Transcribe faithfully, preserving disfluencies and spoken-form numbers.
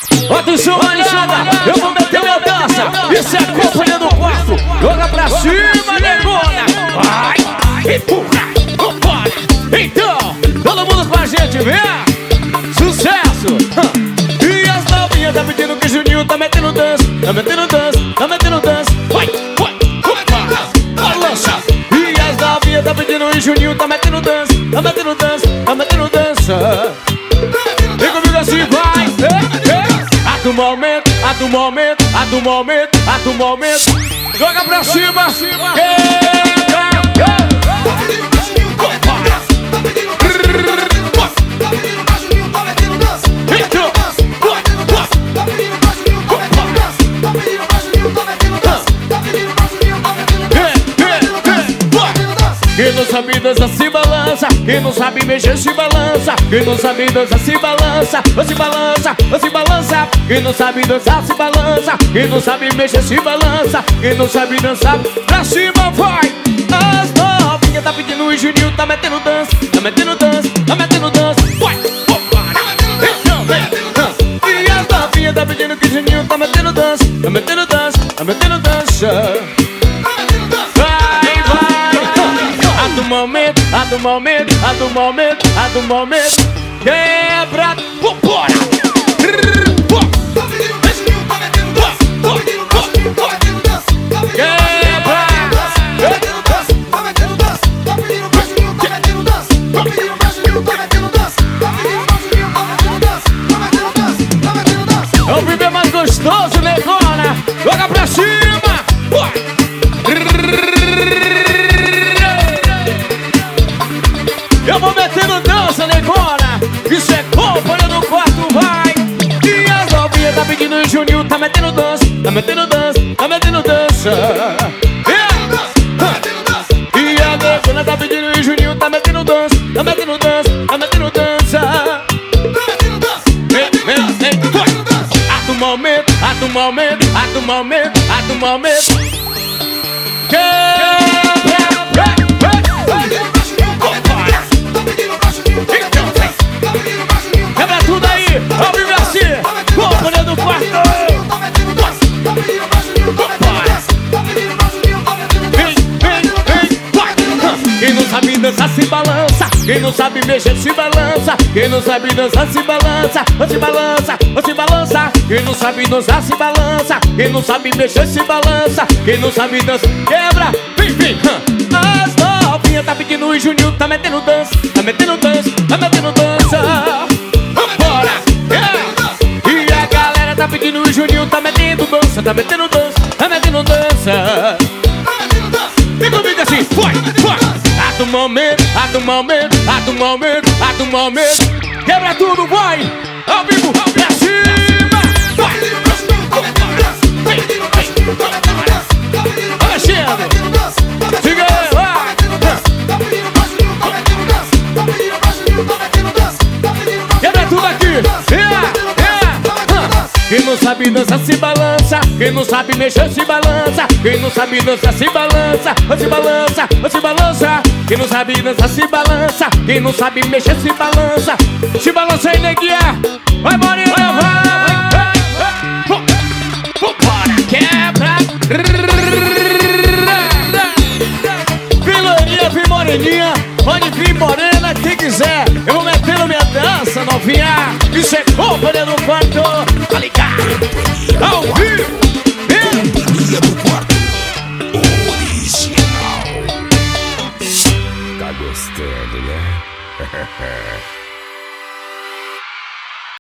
Atenção, malhada, eu vou meter minha dança. Isso é companhia do quarto. Joga pra cima, negona. Vai, empurra, vambora. Então, todo mundo com a gente, vem. Sucesso. E as novinhas tá pedindo que Juninho tá metendo dança. Tá metendo dança, tá metendo dança. Vai, vai, vambora. Balança. E as novinhas tá pedindo e Juninho tá metendo dança. Tá metendo dança, tá metendo dança. Vem comigo assim, vai. Ei, ei. A do momento, a do momento, a do momento, a do momento. Joga pra cima. Quem não sabe dançar se balança, quem não sabe mexer se balança, quem não sabe dançar se balança, ou se balança, ou se balança. Quem não sabe dançar se balança, quem não sabe mexer se balança, quem não sabe dançar pra cima vai. As novinhas tá pedindo e Juninho tá metendo dança, tá metendo dança, tá metendo dança. Vai, então vem. E as novinhas tá pedindo que Juninho tá metendo dança, tá metendo dança, tá metendo dança. A do momento, a do momento, a do momento, a do momento. Quebra, vambora. É o bebê mais gostoso, negona. Joga pra cima. Eu vou metendo dança, negona. Isso é companhia do quarto, vai. E as novinhas tá pedindo e Juninho tá metendo dança. Tá metendo dança, tá metendo dança. E a negona tá pedindo e Juninho tá metendo dança. Tá metendo dança, tá metendo dança. Vem, vem, vem. A do momento, a do momento, a do momento, a do momento. Quebra tudo aí, ao vivo assim, companhia do quarto. Vem, vem, vem, vai. Quem não sabe dançar se balança, quem não sabe mexer se balança, quem não sabe dançar se balança, ou se balança, ou se balança. Quem não sabe dançar se balança, quem não sabe mexer se balança, quem não sabe dançar quebra, vem, vem. As novinhas tá pedindo e Juninho tá metendo dança, tá metendo dança, tá metendo dança. Vambora, yeah. E a galera tá pedindo e Juninho tá metendo dança, tá metendo dança, tá metendo dança. Vem comigo assim, foi, foi. A do momento, a do momento, a do momento, a do momento. Quebra tudo, vai. Ao vivo, pra cima. Vai. Olha, Alexandre. Siga aí, vai. Quebra tudo aqui. Yeah, yeah. Quem não sabe dançar se balança, quem não sabe mexer se balança, quem não sabe dançar se balança, ou se balança, ou se balança. Quem não sabe dançar se balança, quem não sabe mexer se balança. Se balança aí, neguinha. Vai, Morena, vai. Vambora, quebra. Vem, loirinha, vem, moreninha. Pode vir, morena, quem quiser. Eu vou metendo minha dança, novinha. Isso é companhia do quarto. Tá ligado? Ao vivo. Companhia do quarto original. Tá gostando, né?